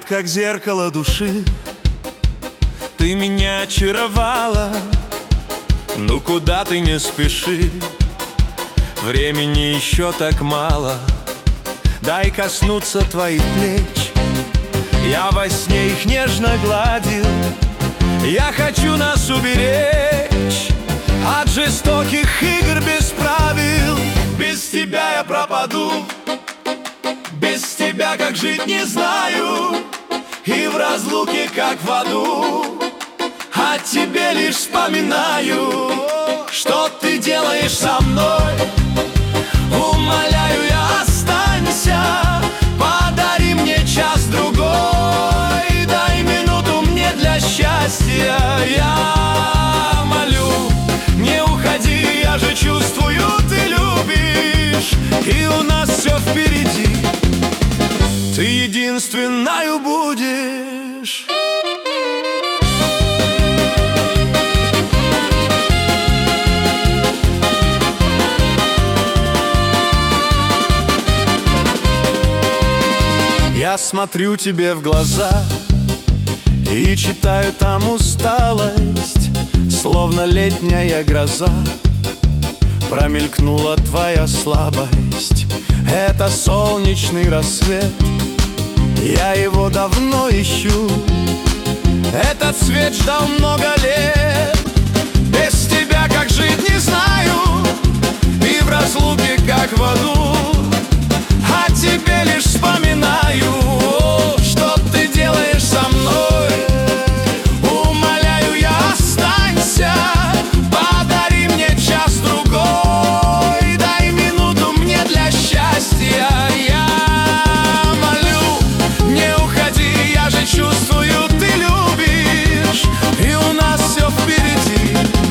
взгляд, как зеркало души. Ты меня очаровала, ну куда ты не спеши. Времени еще так мало, дай коснуться твоих плеч. Я во сне их нежно гладил, я хочу нас уберечь от жестоких игр без правил. Без тебя я пропаду, без тебя как жить не знаю, и в разлуке как в аду о тебе лишь вспоминаю. Что ты делаешь со мной? Умоляю я, останься, подари мне час-другой, дай минуту мне для счастья. Я молю, не уходи, я же чувствую, ты любишь, и у нас все впереди. Ты единственною будешь. Я смотрю тебе в глаза и читаю там усталость, словно летняя гроза. Промелькнула твоя слабость, это солнечный рассвет. Я его давно ищу, этот свет ждал много лет. Без тебя как жить не знаю, и в разлуке как в аду